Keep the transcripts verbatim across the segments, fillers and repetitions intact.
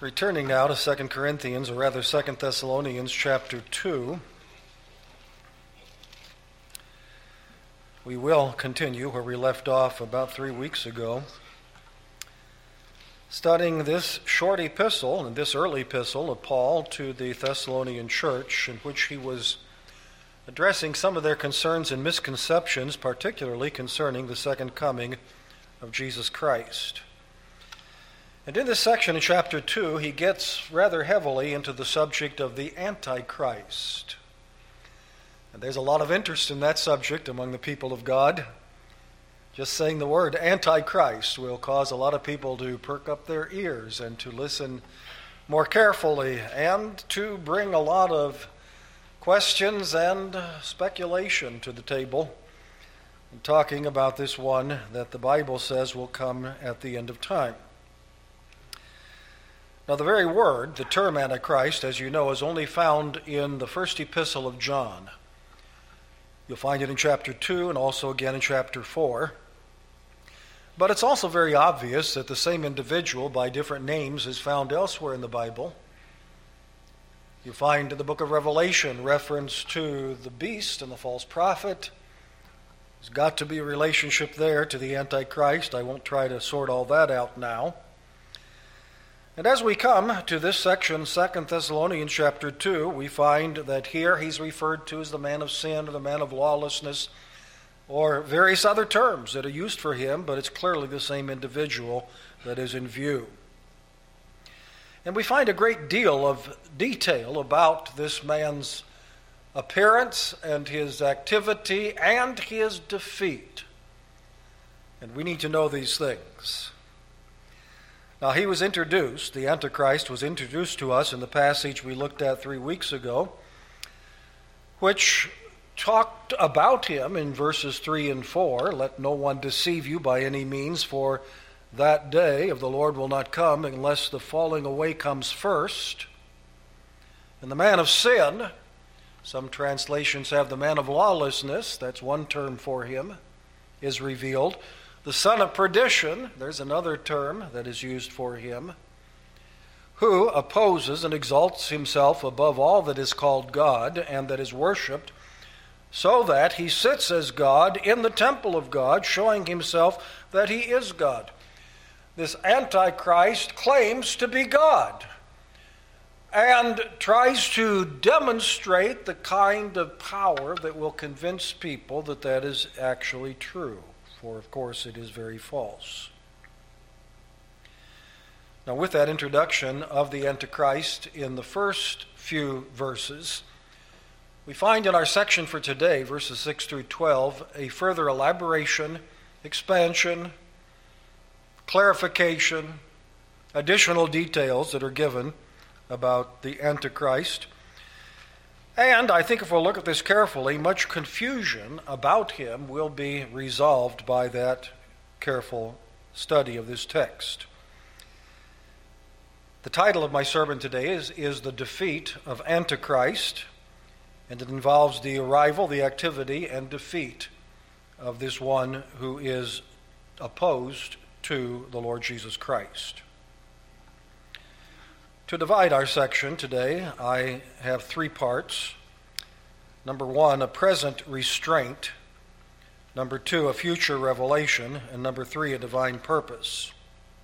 Returning now to Second Corinthians, or rather Second Thessalonians chapter two, we will continue where we left off about three weeks ago, studying this short epistle, and this early epistle of Paul to the Thessalonian church, in which he was addressing some of their concerns and misconceptions, particularly concerning the second coming of Jesus Christ. And in this section in chapter two, he gets rather heavily into the subject of the Antichrist. And there's a lot of interest in that subject among the people of God. Just saying the word Antichrist will cause a lot of people to perk up their ears and to listen more carefully and to bring a lot of questions and speculation to the table, talking about this one that the Bible says will come at the end of time. Now, the very word, the term Antichrist, as you know, is only found in the first epistle of John. You'll find it in chapter two and also again in chapter four. But it's also very obvious that the same individual by different names is found elsewhere in the Bible. You find in the book of Revelation reference to the beast and the false prophet. There's got to be a relationship there to the Antichrist. I won't try to sort all that out now. And as we come to this section, Second Thessalonians chapter two, we find that here he's referred to as the man of sin or the man of lawlessness, or various other terms that are used for him, but it's clearly the same individual that is in view. And we find a great deal of detail about this man's appearance and his activity and his defeat. And we need to know these things. Now, he was introduced, the Antichrist was introduced to us in the passage we looked at three weeks ago, which talked about him in verses three and four. Let no one deceive you by any means, for that day of the Lord will not come unless the falling away comes first. And the man of sin, some translations have the man of lawlessness, that's one term for him, is revealed. The son of perdition, there's another term that is used for him, who opposes and exalts himself above all that is called God and that is worshipped, so that he sits as God in the temple of God, showing himself that he is God. This Antichrist claims to be God and tries to demonstrate the kind of power that will convince people that that is actually true. For, of course, it is very false. Now, with that introduction of the Antichrist in the first few verses, we find in our section for today, verses six through twelve, a further elaboration, expansion, clarification, additional details that are given about the Antichrist. And I think if we'll look at this carefully, much confusion about him will be resolved by that careful study of this text. The title of my sermon today is, is The Defeat of Antichrist, and it involves the arrival, the activity, and defeat of this one who is opposed to the Lord Jesus Christ. To divide our section today, I have three parts. Number one, a present restraint. Number two, a future revelation. And number three, a divine purpose.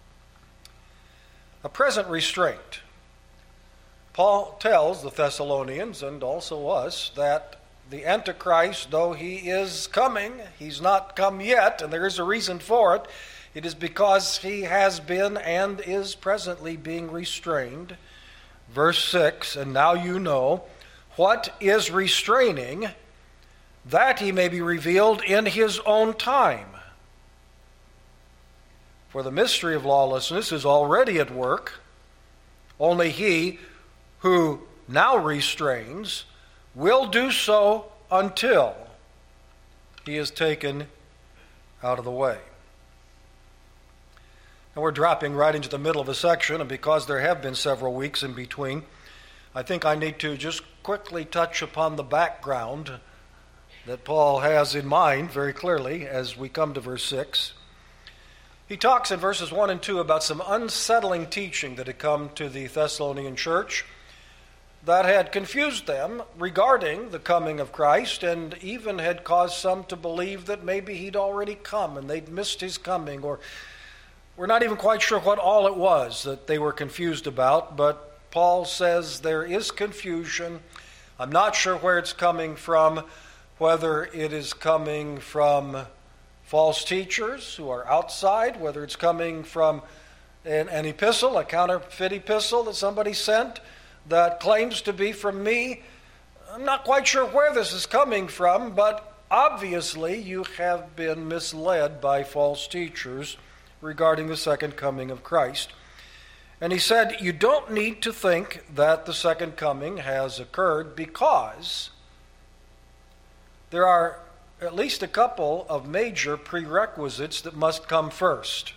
A present restraint. Paul tells the Thessalonians, and also us, that the Antichrist, though he is coming, he's not come yet, and there is a reason for it. It is because he has been and is presently being restrained. Verse six, and now you know what is restraining, that he may be revealed in his own time. For the mystery of lawlessness is already at work. Only he who now restrains will do so until he is taken out of the way. And we're dropping right into the middle of a section, and because there have been several weeks in between, I think I need to just quickly touch upon the background that Paul has in mind very clearly as we come to verse six. He talks in verses one and two about some unsettling teaching that had come to the Thessalonian church that had confused them regarding the coming of Christ, and even had caused some to believe that maybe he'd already come and they'd missed his coming, or we're not even quite sure what all it was that they were confused about. But Paul says there is confusion. I'm not sure where it's coming from, whether it is coming from false teachers who are outside, whether it's coming from an, an epistle, a counterfeit epistle that somebody sent that claims to be from me. I'm not quite sure where this is coming from, but obviously you have been misled by false teachers regarding the second coming of Christ. And he said, you don't need to think that the second coming has occurred, because there are at least a couple of major prerequisites that must come first.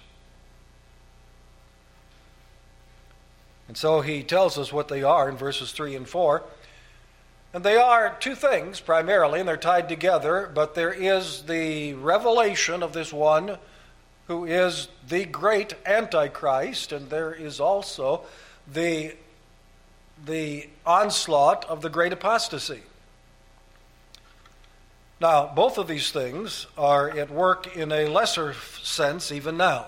And so he tells us what they are in verses three and four. And they are two things primarily, and they're tied together, but there is the revelation of this one who is the great Antichrist, and there is also the, the onslaught of the great apostasy. Now, both of these things are at work in a lesser sense even now.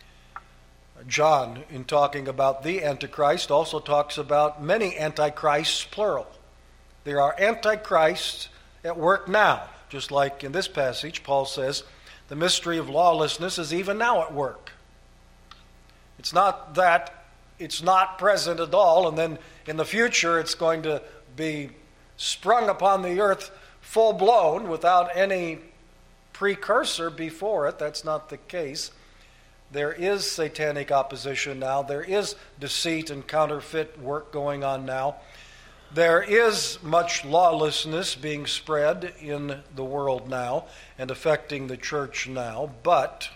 John, in talking about the Antichrist, also talks about many antichrists, plural. There are antichrists at work now, just like in this passage, Paul says, the mystery of lawlessness is even now at work. It's not that it's not present at all, and then in the future it's going to be sprung upon the earth full-blown without any precursor before it. That's not the case. There is satanic opposition now. There is deceit and counterfeit work going on now. There is much lawlessness being spread in the world now and affecting the church now. But,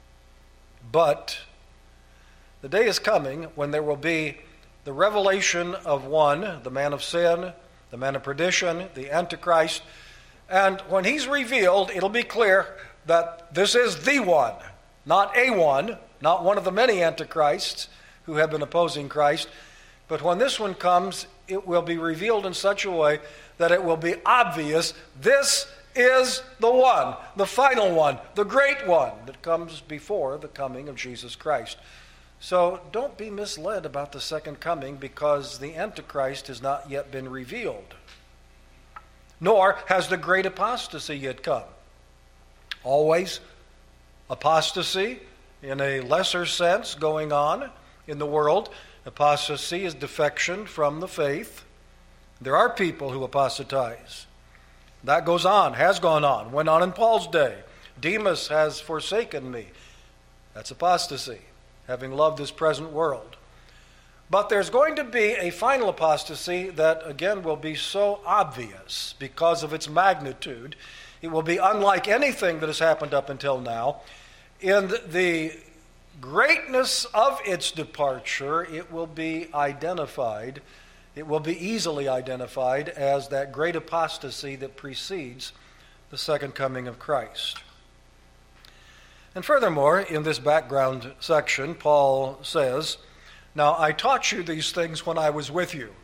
but, the day is coming when there will be the revelation of one, the man of sin, the man of perdition, the Antichrist. And when he's revealed, it'll be clear that this is the one, not a one, not one of the many antichrists who have been opposing Christ. But when this one comes, it will be revealed in such a way that it will be obvious this is the one, the final one, the great one that comes before the coming of Jesus Christ. So don't be misled about the second coming, because the Antichrist has not yet been revealed, nor has the great apostasy yet come. Always apostasy in a lesser sense going on in the world. Apostasy is defection from the faith. There are people who apostatize. That goes on, has gone on, went on in Paul's day. Demas has forsaken me. That's apostasy, having loved this present world. But there's going to be a final apostasy that, again, will be so obvious because of its magnitude. It will be unlike anything that has happened up until now. In the greatness of its departure, it will be identified, it will be easily identified as that great apostasy that precedes the second coming of Christ. And furthermore, in this background section, Paul says, "Now I taught you these things when I was with you."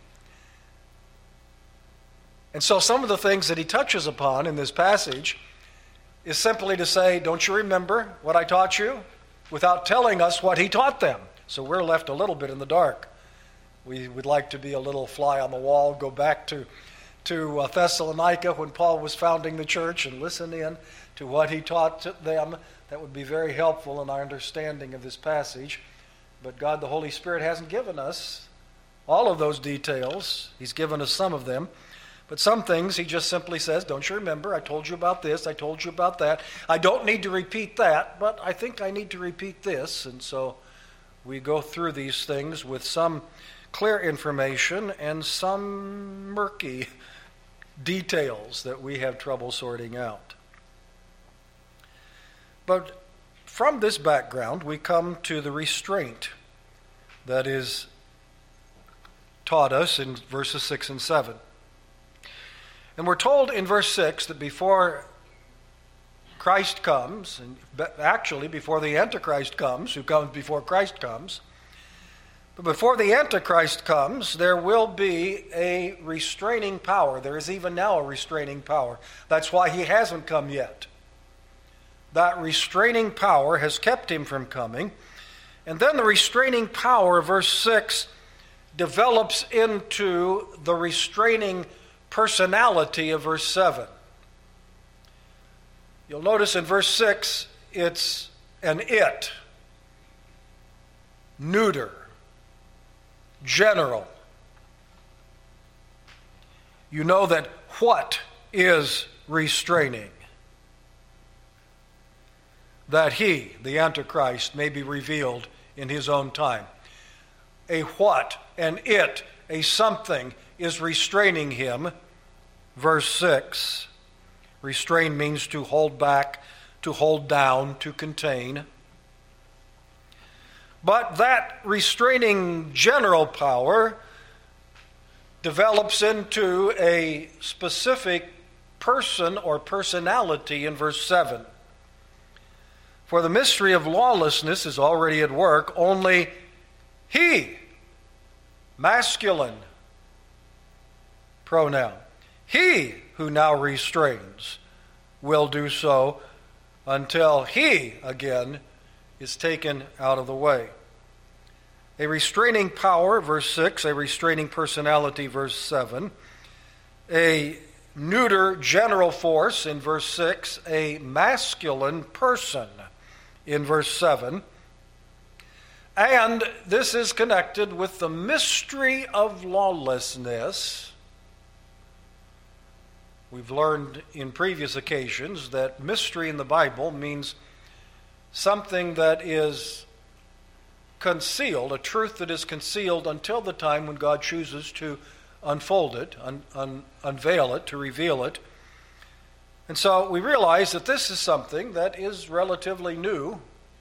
And so some of the things that he touches upon in this passage is simply to say, don't you remember what I taught you? Without telling us what he taught them. So we're left a little bit in the dark. We would like to be a little fly on the wall, go back to, to uh, Thessalonica when Paul was founding the church and listen in to what he taught to them. That would be very helpful in our understanding of this passage. But God, the Holy Spirit, hasn't given us all of those details. He's given us some of them. But some things he just simply says, don't you remember? I told you about this. I told you about that. I don't need to repeat that, but I think I need to repeat this. And so we go through these things with some clear information and some murky details that we have trouble sorting out. But from this background, we come to the restraint that is taught us in verses six and seven. And we're told in verse six that before Christ comes, and actually before the Antichrist comes, who comes before Christ comes, but before the Antichrist comes, there will be a restraining power. There is even now a restraining power. That's why he hasn't come yet. That restraining power has kept him from coming. And then the restraining power, verse six, develops into the restraining personality of verse seven. You'll notice in verse six, it's an it, neuter, general. You know that what is restraining? That he, the Antichrist, may be revealed in his own time. A what, an it, a something is restraining him. Verse six. Restrain means to hold back, to hold down, to contain. But that restraining general power develops into a specific person or personality in verse seven. For the mystery of lawlessness is already at work, only he, masculine pronoun, he who now restrains will do so until he, again, is taken out of the way. A restraining power, verse six, a restraining personality, verse seven, a neuter general force in verse six, a masculine person in verse seven. And this is connected with the mystery of lawlessness. We've learned in previous occasions that mystery in the Bible means something that is concealed, a truth that is concealed until the time when God chooses to unfold it, un, un, unveil it, to reveal it. And so we realize that this is something that is relatively new.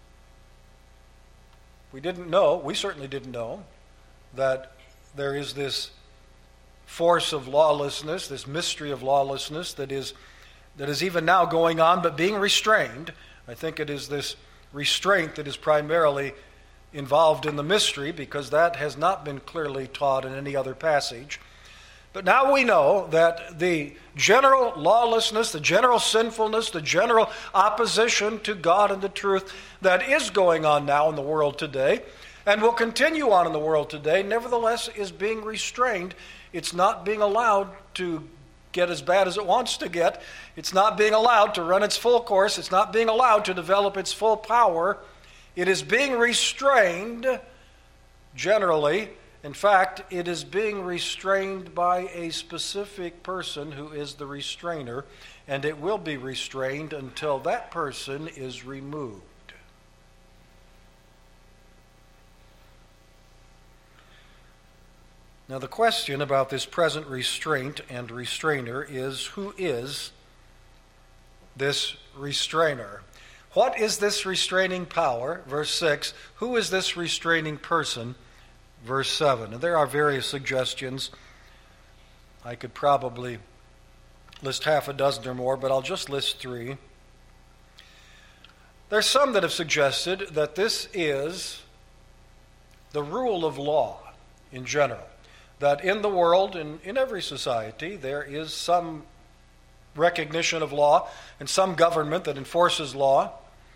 We didn't know, we certainly didn't know, that there is this force of lawlessness, this mystery of lawlessness that is that is even now going on but being restrained. I think it is this restraint that is primarily involved in the mystery, because that has not been clearly taught in any other passage. But now we know that the general lawlessness, the general sinfulness, the general opposition to God and the truth that is going on now in the world today, and will continue on in the world today, nevertheless is being restrained. It's not being allowed to get as bad as it wants to get. It's not being allowed to run its full course. It's not being allowed to develop its full power. It is being restrained generally. In fact, it is being restrained by a specific person who is the restrainer, and it will be restrained until that person is removed. Now, the question about this present restraint and restrainer is, who is this restrainer? What is this restraining power? Verse six. Who is this restraining person? Verse seven. And there are various suggestions. I could probably list half a dozen or more, but I'll just list three. There's some that have suggested that this is the rule of law in general. That in the world, in, in every society, there is some recognition of law and some government that enforces law.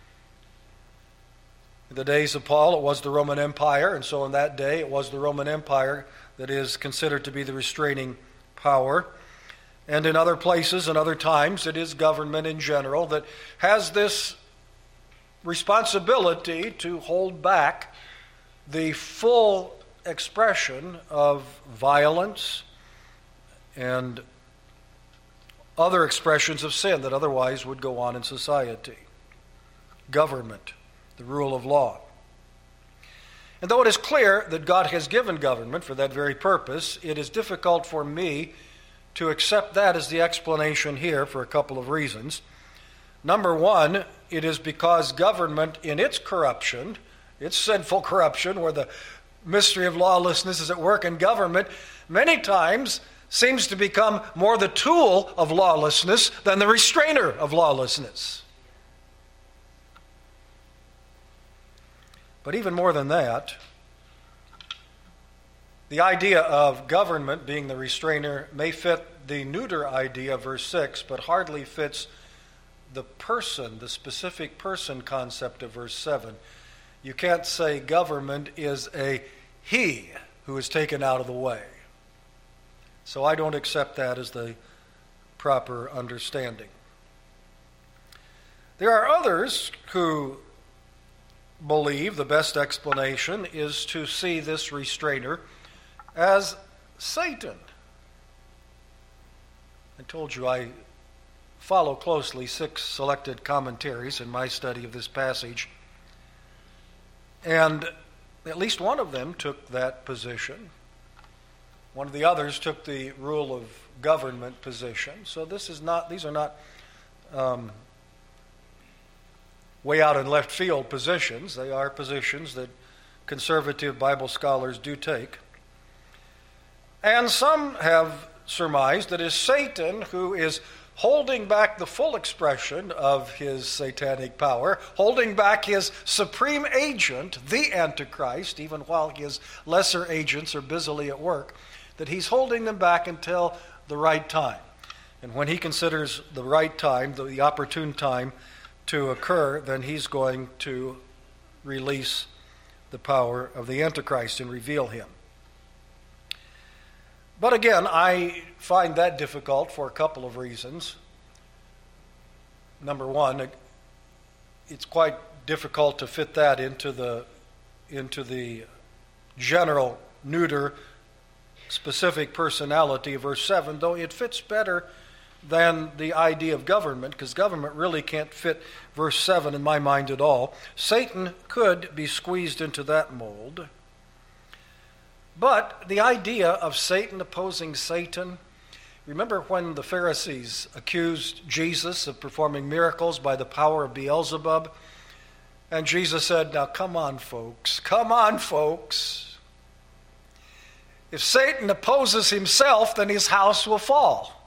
In the days of Paul, it was the Roman Empire, and so in that day, it was the Roman Empire that is considered to be the restraining power. And in other places and other times, it is government in general that has this responsibility to hold back the full expression of violence and other expressions of sin that otherwise would go on in society. Government, the rule of law. And though it is clear that God has given government for that very purpose, it is difficult for me to accept that as the explanation here for a couple of reasons. Number one, it is because government in its corruption, its sinful corruption, where the mystery of lawlessness is at work in government, many times seems to become more the tool of lawlessness than the restrainer of lawlessness. But even more than that, the idea of government being the restrainer may fit the neuter idea of verse six, but hardly fits the person, the specific person concept of verse seven. You can't say government is a he who is taken out of the way. So I don't accept that as the proper understanding. There are others who believe the best explanation is to see this restrainer as Satan. I told you I follow closely six selected commentaries in my study of this passage, and at least one of them took that position. One of the others took the rule of government position. So this is not; these are not um, way out in left field positions. They are positions that conservative Bible scholars do take. And some have surmised that it is Satan who is holding back the full expression of his satanic power, holding back his supreme agent, the Antichrist, even while his lesser agents are busily at work, that he's holding them back until the right time. And when he considers the right time, the opportune time to occur, then he's going to release the power of the Antichrist and reveal him. But again, I find that difficult for a couple of reasons. Number one, it's quite difficult to fit that into the into the general neuter specific personality of verse seven, though it fits better than the idea of government, because government really can't fit verse seven in my mind at all. Satan could be squeezed into that mold. But the idea of Satan opposing Satan, remember when the Pharisees accused Jesus of performing miracles by the power of Beelzebub? And Jesus said, now come on, folks, come on, folks. If Satan opposes himself, then his house will fall.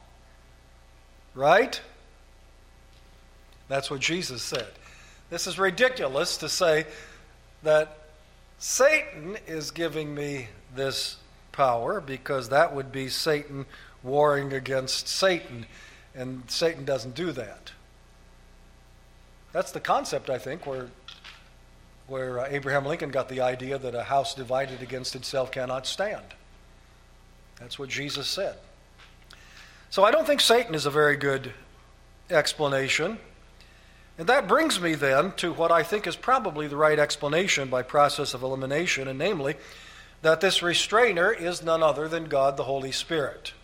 Right? That's what Jesus said. This is ridiculous to say that Satan is giving me this power, because that would be Satan warring against Satan, and Satan doesn't do that. That's the concept, I think, where where uh, Abraham Lincoln got the idea that a house divided against itself cannot stand. That's what Jesus said. So I don't think Satan is a very good explanation. And that brings me then to what I think is probably the right explanation by process of elimination, and namely, that this restrainer is none other than God the Holy Spirit.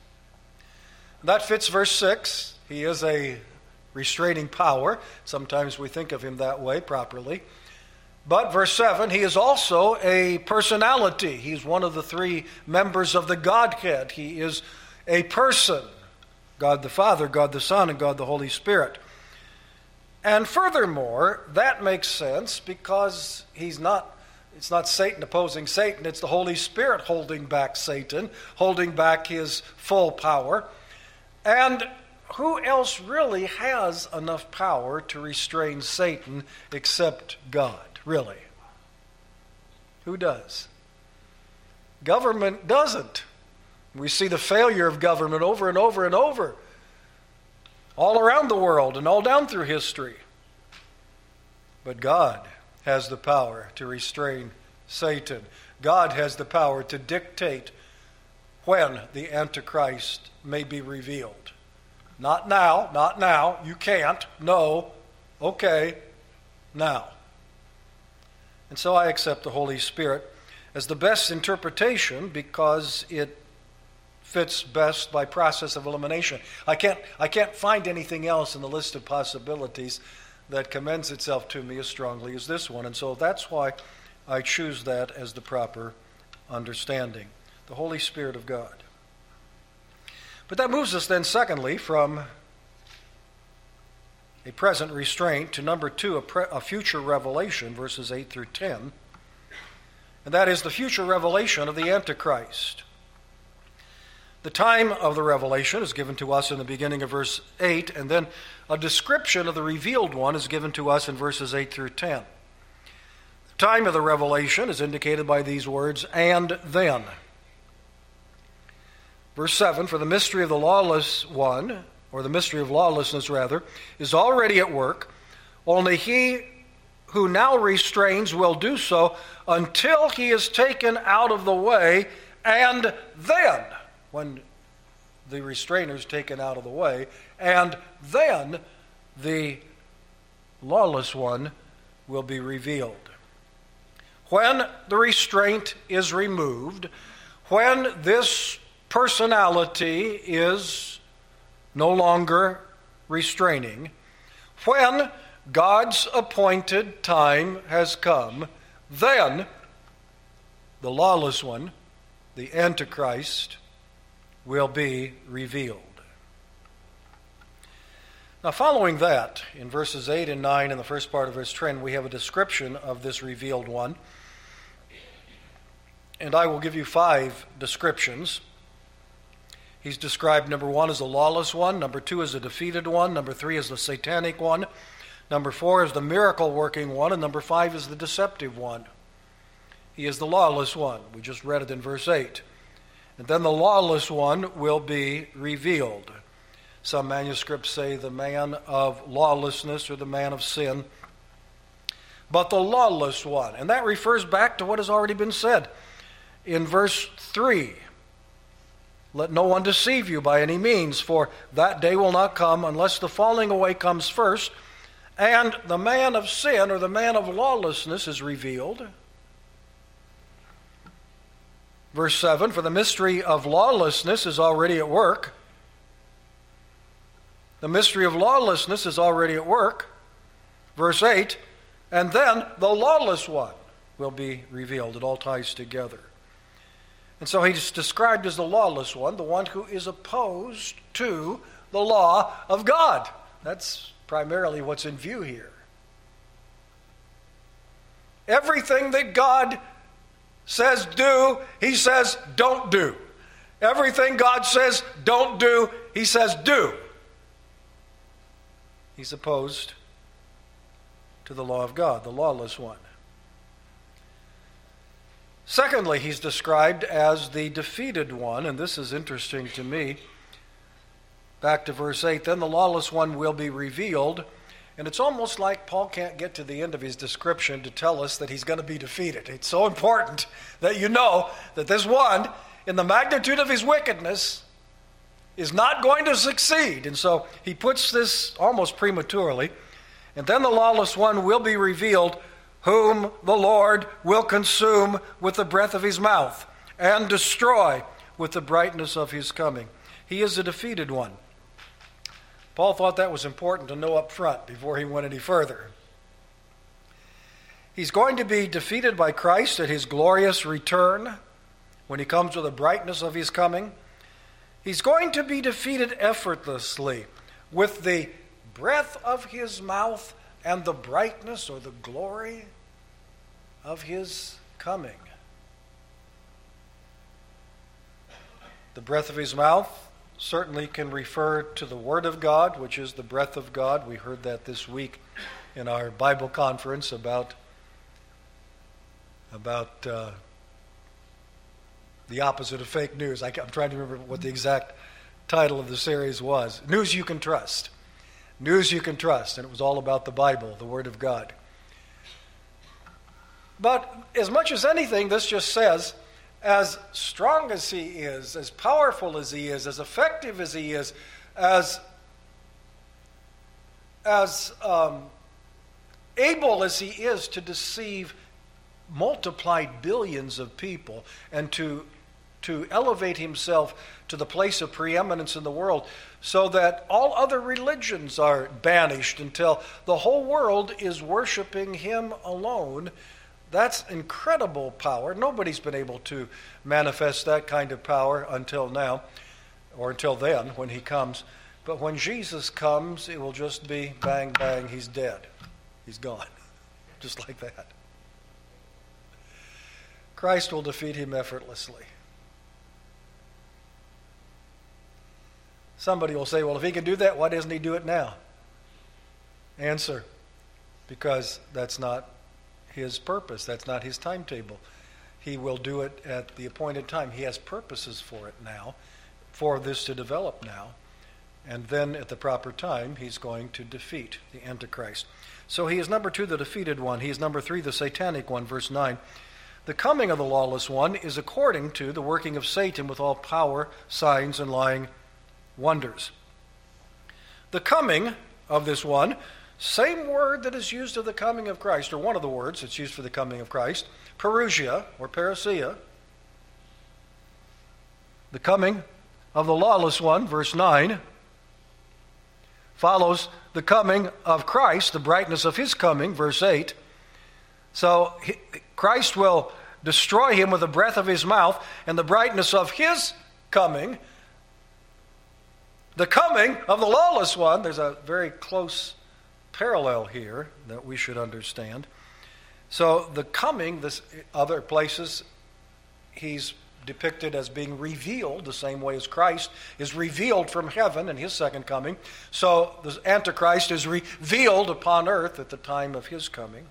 That fits verse six. He is a restraining power. Sometimes we think of him that way properly. But verse seven, he is also a personality. He's one of the three members of the Godhead. He is a person. God the Father, God the Son, and God the Holy Spirit. And furthermore, that makes sense because he's not It's not Satan opposing Satan. It's the Holy Spirit holding back Satan, holding back his full power. And who else really has enough power to restrain Satan except God, really? Who does? Government doesn't. We see the failure of government over and over and over, all around the world and all down through history. But God has the power to restrain Satan. God has the power to dictate when the Antichrist may be revealed. Not now, not now. You can't. No. Okay. Now. And so I accept the Holy Spirit as the best interpretation because it fits best by process of elimination. I can't, I can't find anything else in the list of possibilities that commends itself to me as strongly as this one. And so that's why I choose that as the proper understanding. The Holy Spirit of God. But that moves us then, secondly, from a present restraint to number two, a, pre- a future revelation, verses eight through ten. And that is the future revelation of the Antichrist. The time of the revelation is given to us in the beginning of verse eight, and then a description of the revealed one is given to us in verses eight through ten. time of the revelation is indicated by these words, and then. Verse seven, for the mystery of the lawless one, or the mystery of lawlessness rather, is already at work, only he who now restrains will do so until he is taken out of the way, and then, when the restrainer is taken out of the way, and then the lawless one will be revealed. When the restraint is removed, when this personality is no longer restraining, when God's appointed time has come, then the lawless one, the Antichrist, will be revealed. Now, following that, in verses eight and nine, in the first part of verse ten, we have a description of this revealed one. And I will give you five descriptions. He's described, number one, as the lawless one, number two, as the defeated one, number three, as the satanic one, number four, as the miracle-working one, and number five, is the deceptive one. He is the lawless one. We just read it in verse eight. And then the lawless one will be revealed. Some manuscripts say the man of lawlessness or the man of sin. But the lawless one, and that refers back to what has already been said in verse three. Let no one deceive you by any means, for that day will not come unless the falling away comes first, and the man of sin or the man of lawlessness is revealed. Verse seven, for the mystery of lawlessness is already at work. The mystery of lawlessness is already at work. Verse eight, and then the lawless one will be revealed. It all ties together. And so he's described as the lawless one, the one who is opposed to the law of God. That's primarily what's in view here. Everything that God says do, he says don't do. Everything God says don't do, he says do. He's opposed to the law of God, the lawless one. Secondly, he's described as the defeated one, and this is interesting to me. Back to verse eight, then the lawless one will be revealed, and it's almost like Paul can't get to the end of his description to tell us that he's going to be defeated. It's so important that you know that this one, in the magnitude of his wickedness, is not going to succeed. And so he puts this almost prematurely, and then the lawless one will be revealed, whom the Lord will consume with the breath of his mouth and destroy with the brightness of his coming. He is the defeated one. Paul thought that was important to know up front before he went any further. He's going to be defeated by Christ at his glorious return when he comes with the brightness of his coming. He's going to be defeated effortlessly with the breath of his mouth and the brightness or the glory of his coming. The breath of his mouth certainly can refer to the Word of God, which is the breath of God. We heard that this week in our Bible conference about, about uh, the opposite of fake news. I, I'm trying to remember what the exact title of the series was. News You Can Trust. News You Can Trust. And it was all about the Bible, the Word of God. But as much as anything, this just says, as strong as he is, as powerful as he is, as effective as he is, as, as um, able as he is to deceive multiplied billions of people and to, to elevate himself to the place of preeminence in the world so that all other religions are banished until the whole world is worshiping him alone. That's incredible power. Nobody's been able to manifest that kind of power until now, or until then when he comes. But when Jesus comes, it will just be bang, bang, he's dead. He's gone. Just like that. Christ will defeat him effortlessly. Somebody will say, well, if he can do that, why doesn't he do it now? Answer, because that's not his purpose. That's not his timetable. He will do it at the appointed time. He has purposes for it now, for this to develop now. And then at the proper time, he's going to defeat the Antichrist. So he is number two, the defeated one. He is number three, the satanic one, verse nine. The coming of the lawless one is according to the working of Satan with all power, signs, and lying wonders. The coming of this one, same word that is used of the coming of Christ, or one of the words that's used for the coming of Christ, parousia or parousia. The coming of the lawless one, verse nine, follows the coming of Christ, the brightness of his coming, verse eight. So he, Christ will destroy him with the breath of his mouth and the brightness of his coming. The coming of the lawless one, there's a very close parallel here that we should understand. So the coming, this other places, he's depicted as being revealed the same way as Christ is revealed from heaven in his second coming. So the Antichrist is revealed upon earth at the time of his coming.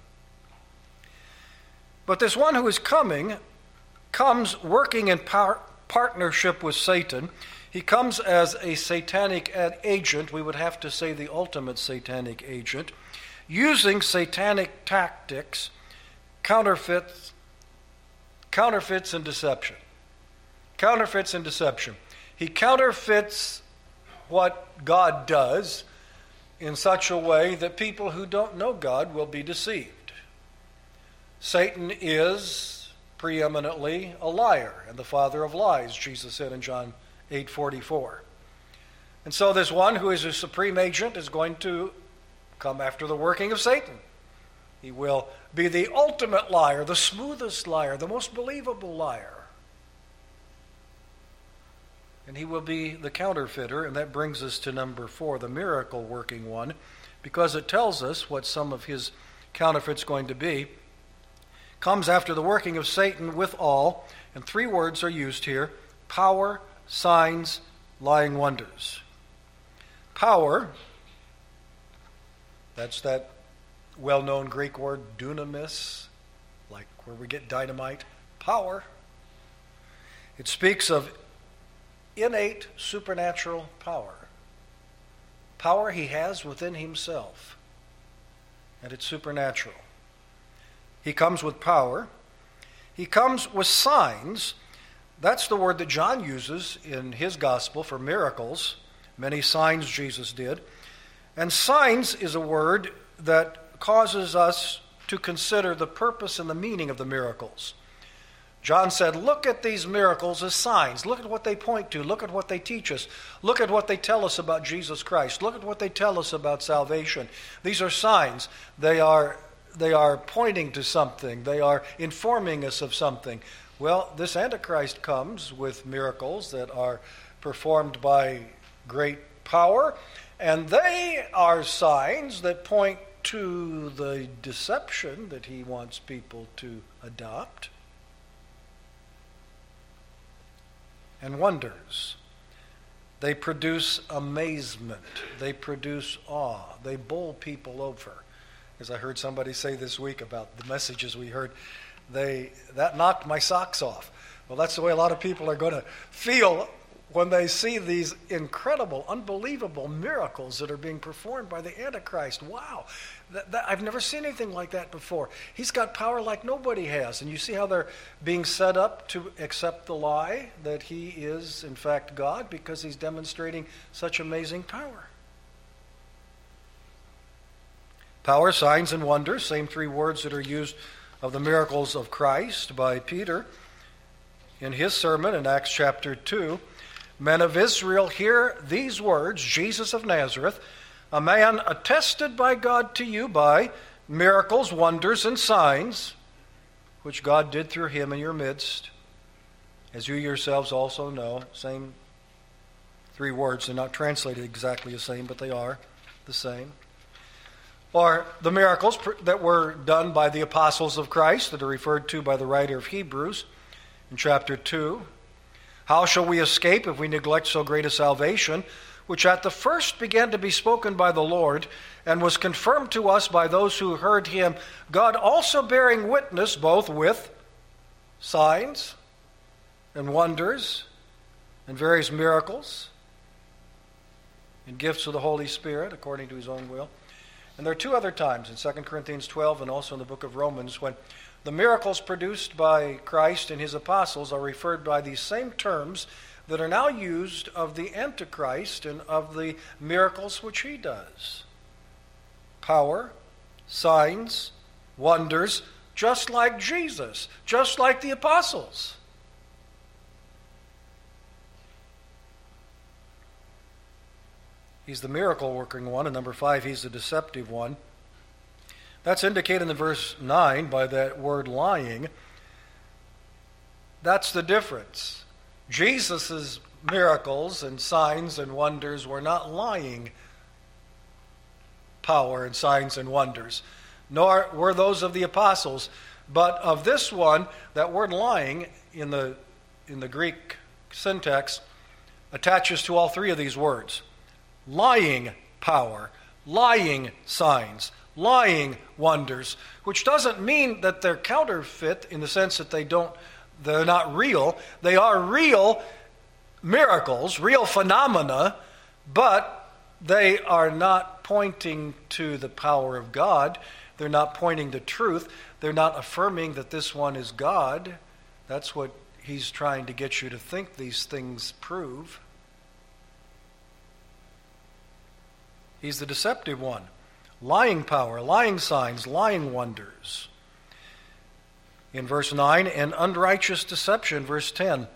But this one who is coming comes working in par- partnership with Satan. He comes as a satanic agent, we would have to say the ultimate satanic agent, using satanic tactics, counterfeits, counterfeits and deception. Counterfeits and deception. He counterfeits what God does in such a way that people who don't know God will be deceived. Satan is preeminently a liar and the father of lies, Jesus said in John eight forty-four. And so this one who is a supreme agent is going to come after the working of Satan. He will be the ultimate liar, the smoothest liar, the most believable liar. And he will be the counterfeiter, and that brings us to number four, the miracle working one, because it tells us what some of his counterfeit's going to be. Comes after the working of Satan with all, and three words are used here: power, signs, lying wonders. Power, that's that well-known Greek word dunamis, like where we get dynamite. Power. It speaks of innate supernatural power. Power he has within himself, and it's supernatural. He comes with power. He comes with signs. That's the word that John uses in his gospel for miracles. Many signs Jesus did. And signs is a word that causes us to consider the purpose and the meaning of the miracles. John said, look at these miracles as signs. Look at what they point to. Look at what they teach us. Look at what they tell us about Jesus Christ. Look at what they tell us about salvation. These are signs. They are, they are pointing to something. They are informing us of something. Well, this Antichrist comes with miracles that are performed by great power, and they are signs that point to the deception that he wants people to adopt. And wonders. They produce amazement. They produce awe. They bowl people over. As I heard somebody say this week about the messages we heard, they that knocked my socks off. Well, that's the way a lot of people are going to feel when they see these incredible, unbelievable miracles that are being performed by the Antichrist. Wow, that, that, I've never seen anything like that before. He's got power like nobody has. And you see how they're being set up to accept the lie that he is, in fact, God, because he's demonstrating such amazing power. Power, signs, and wonders, same three words that are used of the miracles of Christ by Peter in his sermon in Acts chapter two. Men of Israel, hear these words, Jesus of Nazareth, a man attested by God to you by miracles, wonders, and signs, which God did through him in your midst, as you yourselves also know. Same three words. They're not translated exactly the same, but they are the same. Or the miracles that were done by the apostles of Christ that are referred to by the writer of Hebrews in chapter two. How shall we escape if we neglect so great a salvation, which at the first began to be spoken by the Lord, and was confirmed to us by those who heard him, God also bearing witness both with signs and wonders and various miracles and gifts of the Holy Spirit according to his own will. And there are two other times in Second Corinthians twelve and also in the book of Romans when the miracles produced by Christ and his apostles are referred by these same terms that are now used of the Antichrist and of the miracles which he does. Power, signs, wonders, just like Jesus, just like the apostles. He's the miracle-working one, and number five, he's the deceptive one. That's indicated in verse nine by that word lying. That's the difference. Jesus' miracles and signs and wonders were not lying power and signs and wonders, nor were those of the apostles. But of this one, that word lying in the, in the Greek syntax attaches to all three of these words. Lying power, lying signs, lying wonders, which doesn't mean that they're counterfeit in the sense that they don't, they're not real. They are real miracles, real phenomena, but they are not pointing to the power of God. They're not pointing to truth. They're not affirming that this one is God. That's what he's trying to get you to think these things prove. He's the deceptive one. Lying power, lying signs, lying wonders. In verse nine, and unrighteous deception, verse ten.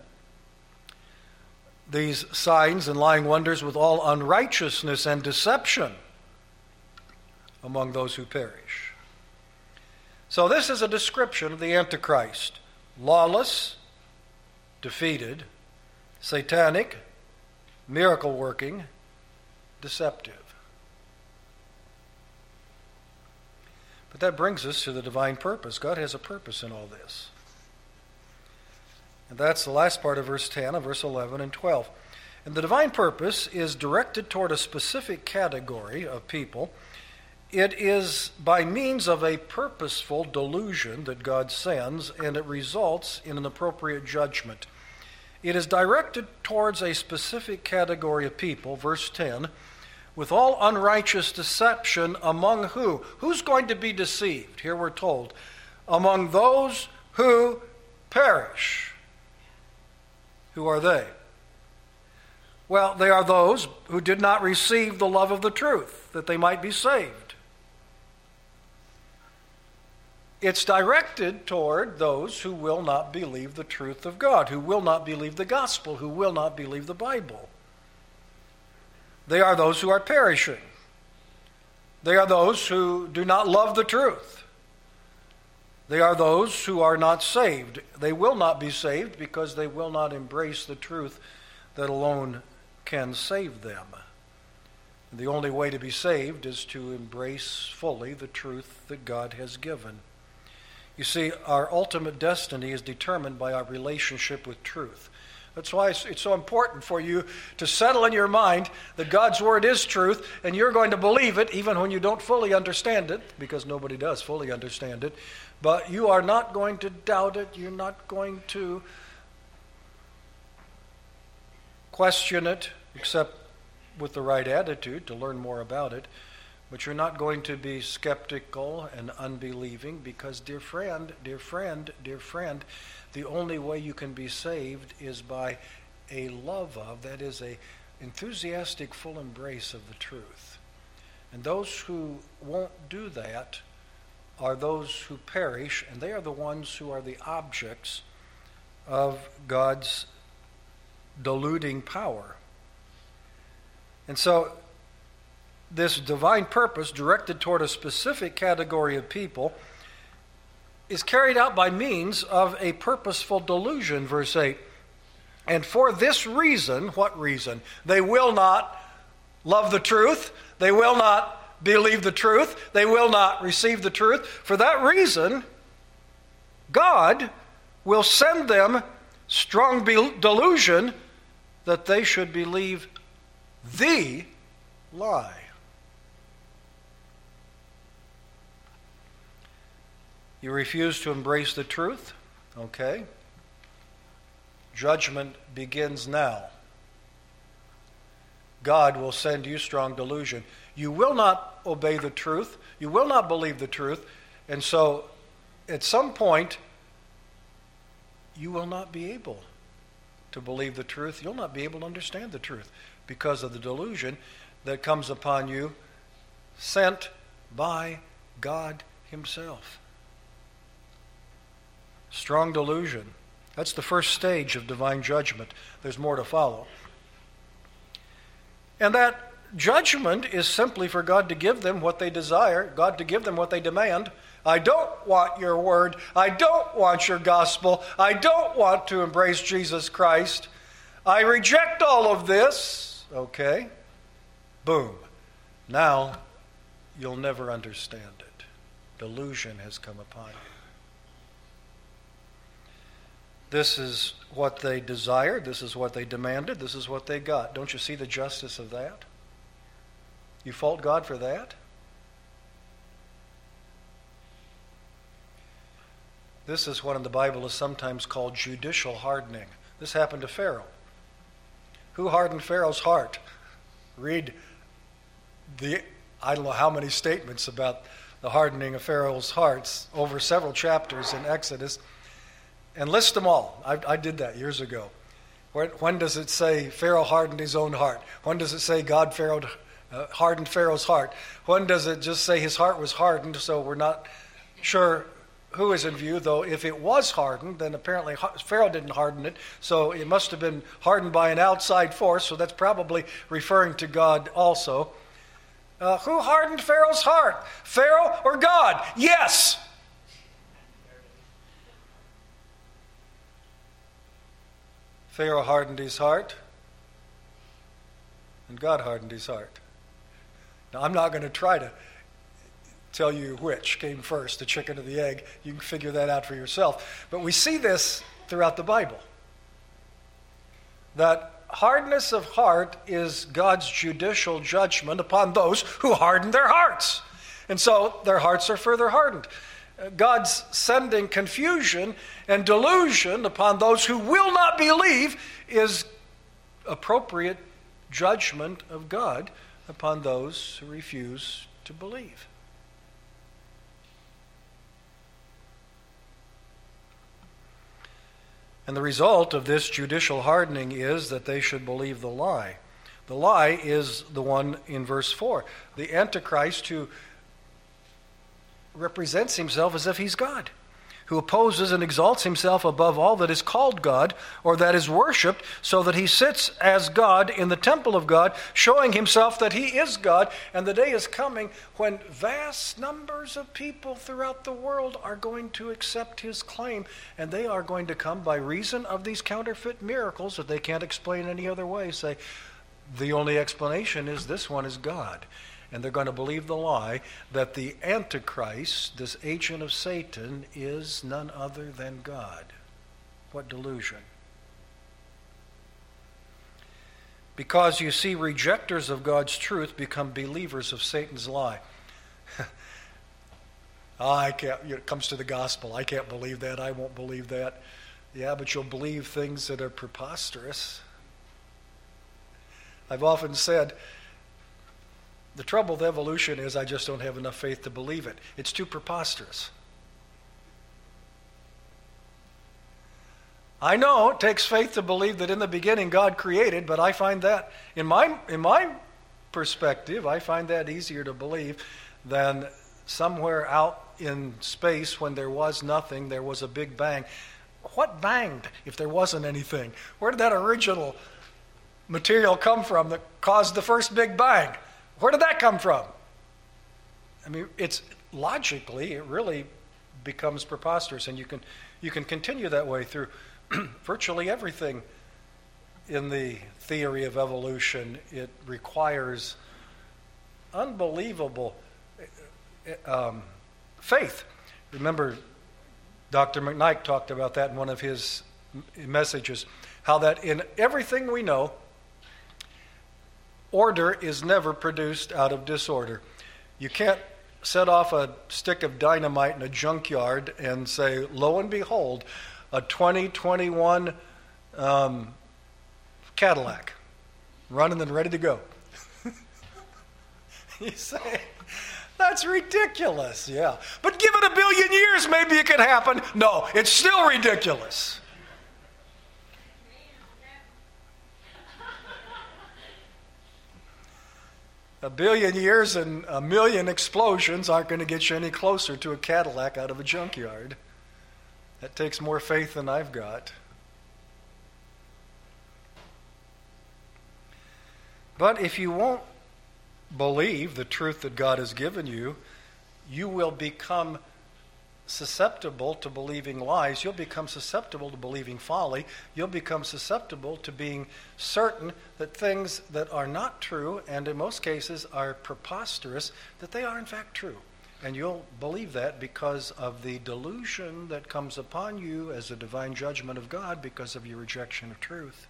These signs and lying wonders with all unrighteousness and deception among those who perish. So this is a description of the Antichrist. Lawless, defeated, satanic, miracle-working, deceptive. But that brings us to the divine purpose. God has a purpose in all this. And that's the last part of verse ten and verse eleven and twelve. And the divine purpose is directed toward a specific category of people. It is by means of a purposeful delusion that God sends, and it results in an appropriate judgment. It is directed towards a specific category of people, verse ten, with all unrighteous deception among who? Who's going to be deceived? Here we're told, among those who perish. Who are they? Well, they are those who did not receive the love of the truth, that they might be saved. It's directed toward those who will not believe the truth of God, who will not believe the gospel, who will not believe the Bible. They are those who are perishing. They are those who do not love the truth. They are those who are not saved. They will not be saved because they will not embrace the truth that alone can save them. The only way to be saved is to embrace fully the truth that God has given. You see, our ultimate destiny is determined by our relationship with truth. That's why it's so important for you to settle in your mind that God's Word is truth, and you're going to believe it even when you don't fully understand it, because nobody does fully understand it. But you are not going to doubt it. You're not going to question it, except with the right attitude to learn more about it. But you're not going to be skeptical and unbelieving because, dear friend, dear friend, dear friend, the only way you can be saved is by a love of, that is, a enthusiastic full embrace of the truth. And those who won't do that are those who perish, and they are the ones who are the objects of God's deluding power. And so this divine purpose directed toward a specific category of people is carried out by means of a purposeful delusion, verse eight. And for this reason, what reason? They will not love the truth. They will not believe the truth. They will not receive the truth. For that reason, God will send them strong delusion that they should believe the lie. You refuse to embrace the truth? Okay. Judgment begins now. God will send you strong delusion. You will not obey the truth. You will not believe the truth. And so, at some point, you will not be able to believe the truth. You'll not be able to understand the truth because of the delusion that comes upon you, sent by God Himself. Strong delusion. That's the first stage of divine judgment. There's more to follow. And that judgment is simply for God to give them what they desire, God to give them what they demand. I don't want your word. I don't want your gospel. I don't want to embrace Jesus Christ. I reject all of this. Okay. Boom. Now, you'll never understand it. Delusion has come upon you. This is what they desired. This is what they demanded. This is what they got. Don't you see the justice of that? You fault God for that? This is what in the Bible is sometimes called judicial hardening. This happened to Pharaoh. Who hardened Pharaoh's heart? Read the, I don't know how many statements about the hardening of Pharaoh's hearts over several chapters in Exodus. And list them all. I, I did that years ago. When, when does it say Pharaoh hardened his own heart? When does it say God Pharaoh, uh, hardened Pharaoh's heart? When does it just say his heart was hardened, so we're not sure who is in view? Though if it was hardened, then apparently Pharaoh didn't harden it, so it must have been hardened by an outside force, so that's probably referring to God also. Uh, who hardened Pharaoh's heart? Pharaoh or God? Yes! Pharaoh hardened his heart, and God hardened his heart. Now, I'm not going to try to tell you which came first, the chicken or the egg. You can figure that out for yourself. But we see this throughout the Bible. That hardness of heart is God's judicial judgment upon those who harden their hearts. And so their hearts are further hardened. God's sending confusion and delusion upon those who will not believe is appropriate judgment of God upon those who refuse to believe. And the result of this judicial hardening is that they should believe the lie. The lie is the one in verse four. The Antichrist who represents himself as if he's God, who opposes and exalts himself above all that is called God or that is worshipped, so that he sits as God in the temple of God, showing himself that he is God. And the day is coming when vast numbers of people throughout the world are going to accept his claim, and they are going to come by reason of these counterfeit miracles that they can't explain any other way, say, the only explanation is this one is God. And they're going to believe the lie that the Antichrist, this agent of Satan, is none other than God. What delusion. Because you see, rejectors of God's truth become believers of Satan's lie. oh, I can't, it comes to the gospel. I can't believe that. I won't believe that. Yeah, but you'll believe things that are preposterous. I've often said, the trouble with evolution is I just don't have enough faith to believe it. It's too preposterous. I know it takes faith to believe that in the beginning God created, but I find that, in my, in my perspective, I find that easier to believe than somewhere out in space when there was nothing, there was a big bang. What banged if there wasn't anything? Where did that original material come from that caused the first big bang? Where did that come from? I mean, it's logically, it really becomes preposterous, and you can you can continue that way through virtually everything in the theory of evolution. It requires unbelievable um, faith. Remember, Doctor McKnight talked about that in one of his messages, how that in everything we know, Order is never produced out of disorder. You can't set off a stick of dynamite in a junkyard and say, lo and behold, a twenty twenty-one um, Cadillac, running and ready to go. You say, that's ridiculous. Yeah. But give it a billion years, maybe it could happen. No, it's still ridiculous. A billion years and a million explosions aren't going to get you any closer to a Cadillac out of a junkyard. That takes more faith than I've got. But if you won't believe the truth that God has given you, you will become susceptible to believing lies. You'll become susceptible to believing folly. You'll become susceptible to being certain that things that are not true, and in most cases are preposterous, that they are in fact true. And you'll believe that because of the delusion that comes upon you as a divine judgment of God because of your rejection of truth.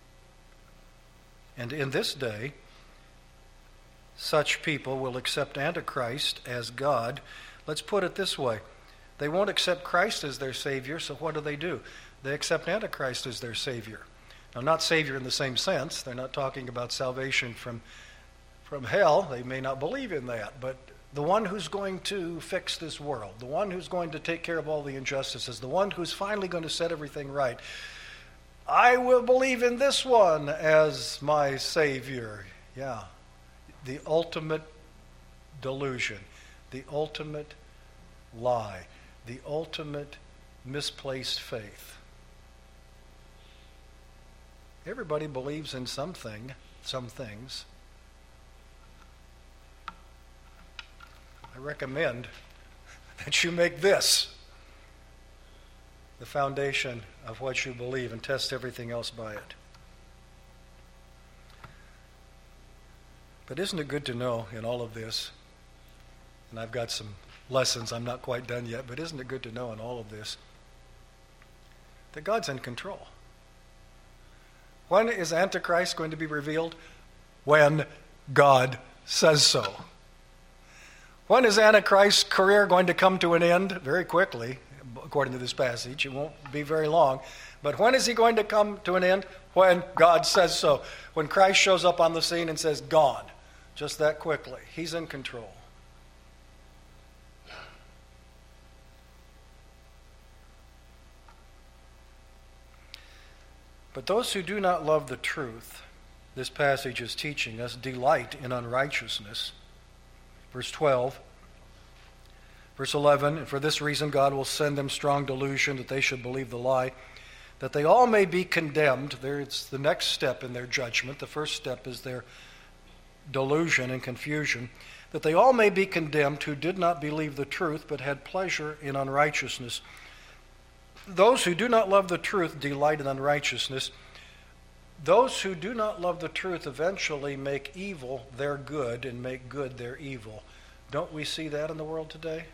And in this day, such people will accept Antichrist as God. Let's put it this way. They won't accept Christ as their Savior, so what do they do? They accept Antichrist as their Savior. Now, not Savior in the same sense. They're not talking about salvation from, from hell. They may not believe in that. But the one who's going to fix this world, the one who's going to take care of all the injustices, the one who's finally going to set everything right, I will believe in this one as my Savior. Yeah. The ultimate delusion, the ultimate lie, the ultimate misplaced faith. Everybody believes in something, some things. I recommend that you make this the foundation of what you believe and test everything else by it. But isn't it good to know in all of this, and I've got some lessons, I'm not quite done yet, but isn't it good to know in all of this that God's in control? When is Antichrist going to be revealed? When God says so. When is Antichrist's career going to come to an end? Very quickly, according to this passage. It won't be very long. But when is he going to come to an end? When God says so. When Christ shows up on the scene and says, gone. Just that quickly. He's in control. But those who do not love the truth, this passage is teaching us, delight in unrighteousness. Verse twelve. Verse eleven, and for this reason God will send them strong delusion that they should believe the lie, that they all may be condemned. There, it's the next step in their judgment. The first step is their delusion and confusion. That they all may be condemned who did not believe the truth, but had pleasure in unrighteousness. Those who do not love the truth delight in unrighteousness. Those who do not love the truth eventually make evil their good and make good their evil. Don't we see that in the world today?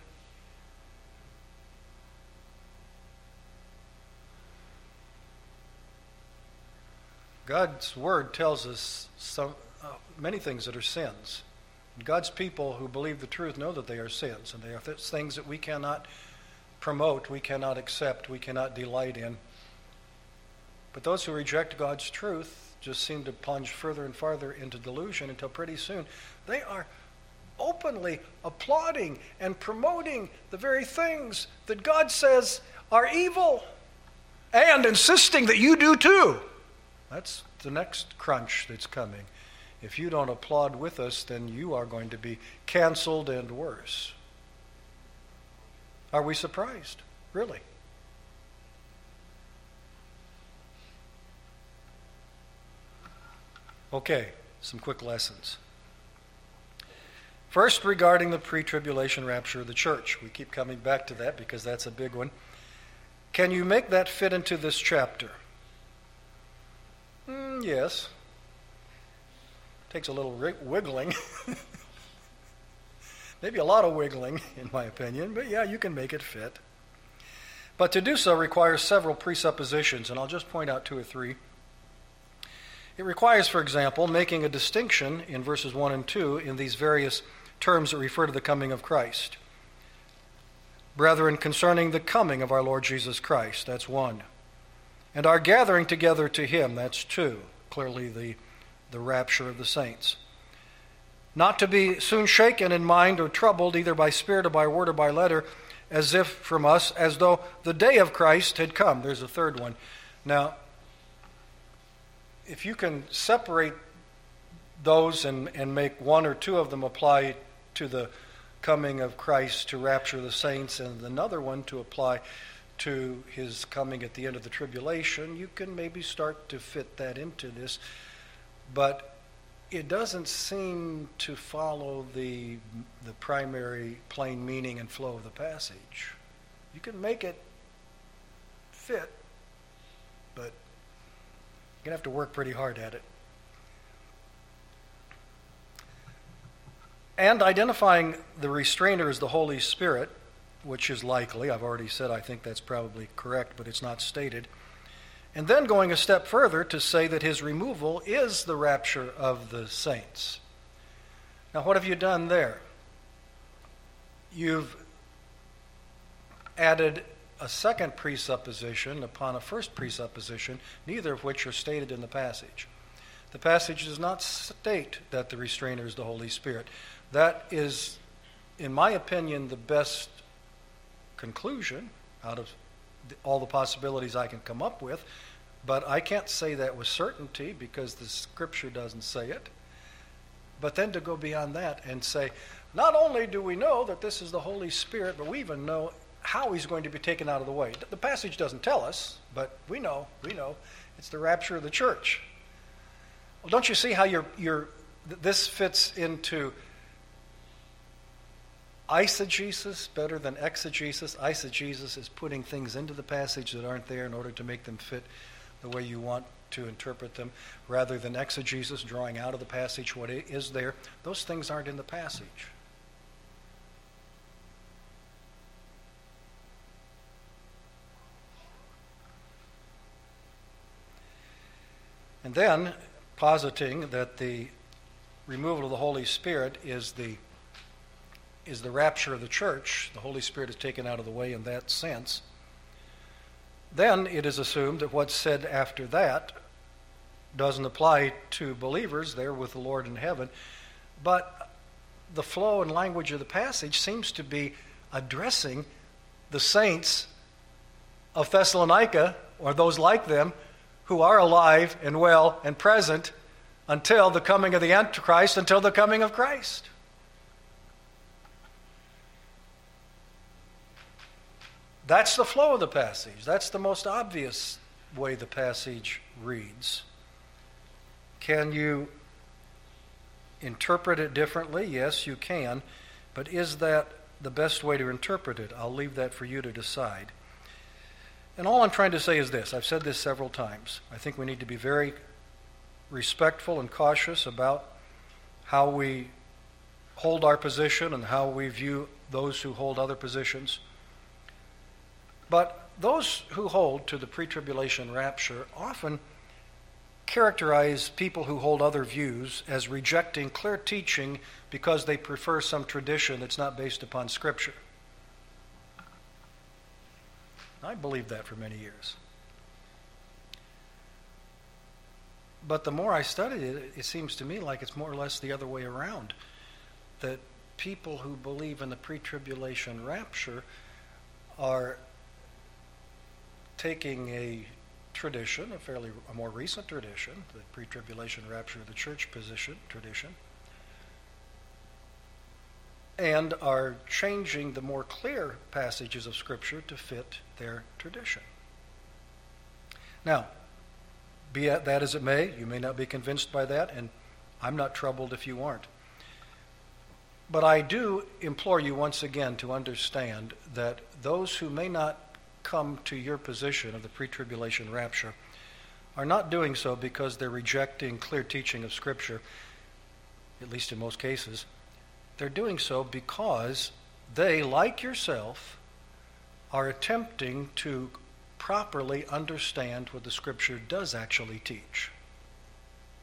God's word tells us some, uh, many things that are sins. And God's people who believe the truth know that they are sins, and they are th- things that we cannot promote, we cannot accept, we cannot delight in. But those who reject God's truth just seem to plunge further and farther into delusion until pretty soon they are openly applauding and promoting the very things that God says are evil and insisting that you do too. That's the next crunch that's coming. If you don't applaud with us, then you are going to be canceled and worse. Are we surprised? Really? Okay, some quick lessons. First, regarding the pre-tribulation rapture of the church. We keep coming back to that because that's a big one. Can you make that fit into this chapter? Mm, yes. Takes a little wiggling. Maybe a lot of wiggling, in my opinion, but yeah, you can make it fit. But to do so requires several presuppositions, and I'll just point out two or three. It requires, for example, making a distinction in verses one and two in these various terms that refer to the coming of Christ. Brethren, concerning the coming of our Lord Jesus Christ, that's one. And our gathering together to him, that's two. Clearly the, the rapture of the saints. Not to be soon shaken in mind or troubled either by spirit or by word or by letter, as if from us, as though the day of Christ had come. There's a third one. Now, if you can separate those and, and make one or two of them apply to the coming of Christ to rapture the saints and another one to apply to his coming at the end of the tribulation, you can maybe start to fit that into this. But it doesn't seem to follow the, the primary plain meaning and flow of the passage. You can make it fit, but you're going to have to work pretty hard at it. And identifying the restrainer as the Holy Spirit, which is likely. I've already said I think that's probably correct, but it's not stated. And then going a step further to say that his removal is the rapture of the saints. Now, what have you done there? You've added a second presupposition upon a first presupposition, neither of which are stated in the passage. The passage does not state that the restrainer is the Holy Spirit. That is, in my opinion, the best conclusion out of the, all the possibilities I can come up with, but I can't say that with certainty because the Scripture doesn't say it. But then to go beyond that and say, not only do we know that this is the Holy Spirit, but we even know how he's going to be taken out of the way. The passage doesn't tell us, but we know, we know. It's the rapture of the church. Well, don't you see how you're, you're, this fits into eisegesis better than exegesis? Eisegesis is putting things into the passage that aren't there in order to make them fit the way you want to interpret them, rather than exegesis, drawing out of the passage what is there. Those things aren't in the passage. And then positing that the removal of the Holy Spirit is the is the rapture of the church. The Holy Spirit is taken out of the way in that sense. Then it is assumed that what's said after that doesn't apply to believers there with the Lord in heaven, but the flow and language of the passage seems to be addressing the saints of Thessalonica, or those like them, who are alive and well and present until the coming of the Antichrist, until the coming of Christ. That's the flow of the passage. That's the most obvious way the passage reads. Can you interpret it differently? Yes, you can. But is that the best way to interpret it? I'll leave that for you to decide. And all I'm trying to say is this. I've said this several times. I think we need to be very respectful and cautious about how we hold our position and how we view those who hold other positions. But those who hold to the pre-tribulation rapture often characterize people who hold other views as rejecting clear teaching because they prefer some tradition that's not based upon Scripture. I believed that for many years. But the more I studied it, it seems to me like it's more or less the other way around. That people who believe in the pre-tribulation rapture are taking a tradition, a fairly a more recent tradition, the pre-tribulation rapture of the church position tradition, and are changing the more clear passages of Scripture to fit their tradition. Now, be that as it may, you may not be convinced by that, and I'm not troubled if you aren't. But I do implore you once again to understand that those who may not come to your position of the pre-tribulation rapture are not doing so because they're rejecting clear teaching of Scripture, at least in most cases. They're doing so because they, like yourself, are attempting to properly understand what the Scripture does actually teach.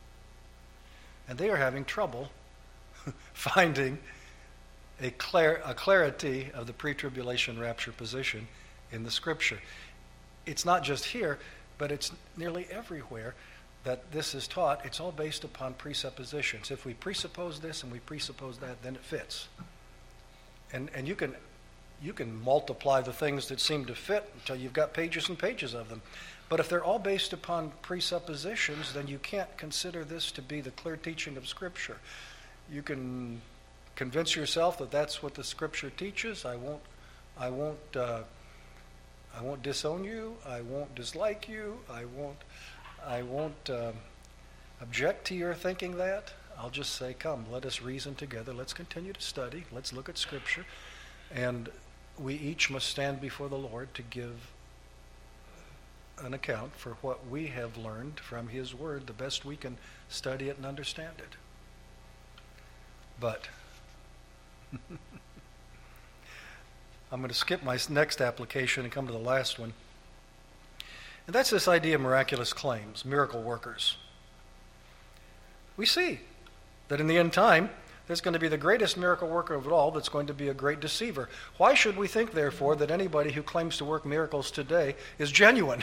And they are having trouble finding a, clar- a clarity of the pre-tribulation rapture position in the Scripture. It's not just here, but it's nearly everywhere that this is taught. It's all based upon presuppositions. If we presuppose this and we presuppose that, then it fits. And and you can you can multiply the things that seem to fit until you've got pages and pages of them. But if they're all based upon presuppositions, then you can't consider this to be the clear teaching of Scripture. You can convince yourself that that's what the Scripture teaches. I won't I won't uh, I won't disown you. I won't dislike you. I won't I won't uh, object to your thinking that. I'll just say, come, let us reason together. Let's continue to study. Let's look at Scripture. And we each must stand before the Lord to give an account for what we have learned from His Word, the best we can study it and understand it. But I'm going to skip my next application and come to the last one. And that's this idea of miraculous claims, miracle workers. We see that in the end time, there's going to be the greatest miracle worker of all that's going to be a great deceiver. Why should we think, therefore, that anybody who claims to work miracles today is genuine?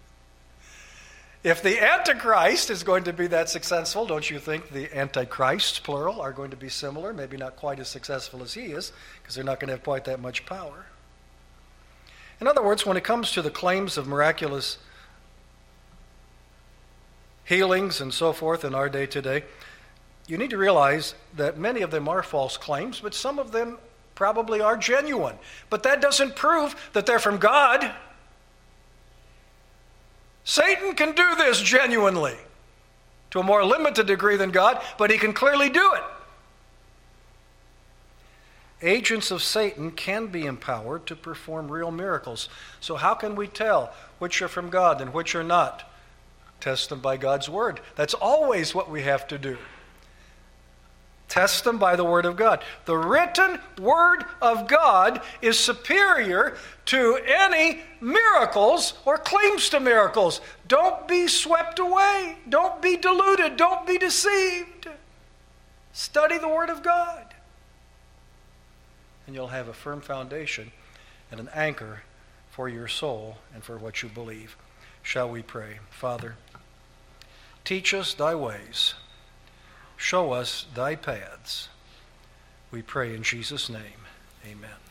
If the Antichrist is going to be that successful, don't you think the Antichrists, plural, are going to be similar? Maybe not quite as successful as he is, because they're not going to have quite that much power. In other words, when it comes to the claims of miraculous healings and so forth in our day today, you need to realize that many of them are false claims, but some of them probably are genuine. But that doesn't prove that they're from God. Satan can do this genuinely to a more limited degree than God, but he can clearly do it. Agents of Satan can be empowered to perform real miracles. So how can we tell which are from God and which are not? Test them by God's Word. That's always what we have to do. Test them by the Word of God. The written Word of God is superior to any miracles or claims to miracles. Don't be swept away. Don't be deluded. Don't be deceived. Study the Word of God. And you'll have a firm foundation and an anchor for your soul and for what you believe. Shall we pray? Father, teach us thy ways. Show us thy paths. We pray in Jesus' name. Amen.